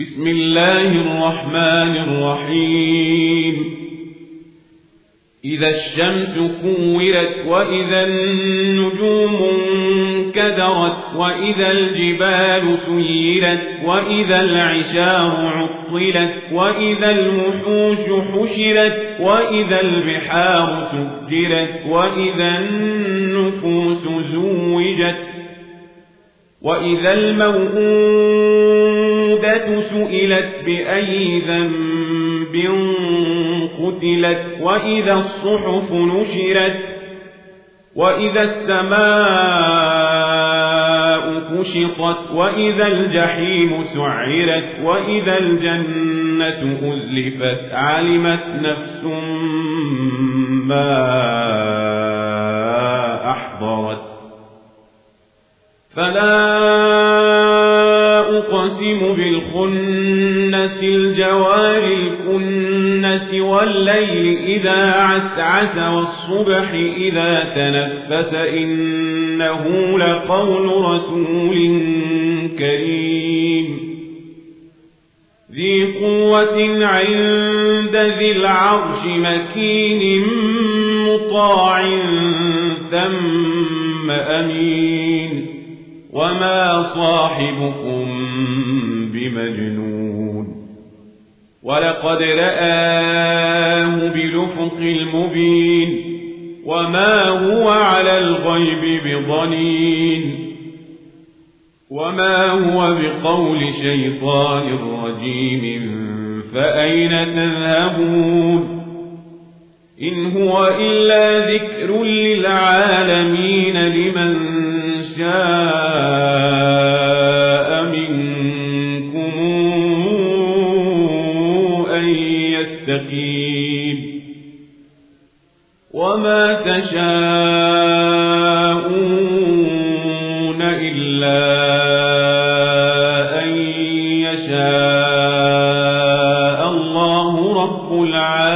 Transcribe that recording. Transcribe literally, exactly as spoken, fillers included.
بسم الله الرحمن الرحيم إذا الشمس كورت وإذا النجوم انكدرت وإذا الجبال سيرت وإذا العشار عطلت وإذا الوحوش حشرت وإذا البحار سجرت وإذا النفوس زوجت وإذا الموءودة سئلت بأي ذنب قتلت وإذا الصحف نشرت وإذا السماء كشطت وإذا الجحيم سعرت وإذا الجنة أزلفت علمت نفس ما أحضرت فلا أقسم بالخنس الجوار الكنس والليل إذا عسعس والصبح إذا تنفس إنه لقول رسول كريم ذي قوة عند ذي العرش مكين مطاع ثم أمين وما صاحبكم بمجنون ولقد رآه بالأفق المبين وما هو على الغيب بضنين وما هو بقول شيطان رجيم فأين تذهبون إن هو إلا ذكر للعالمين لمن شاء منكم أن يستقيم وما تشاءون إلا أن يشاء الله رب العالمين.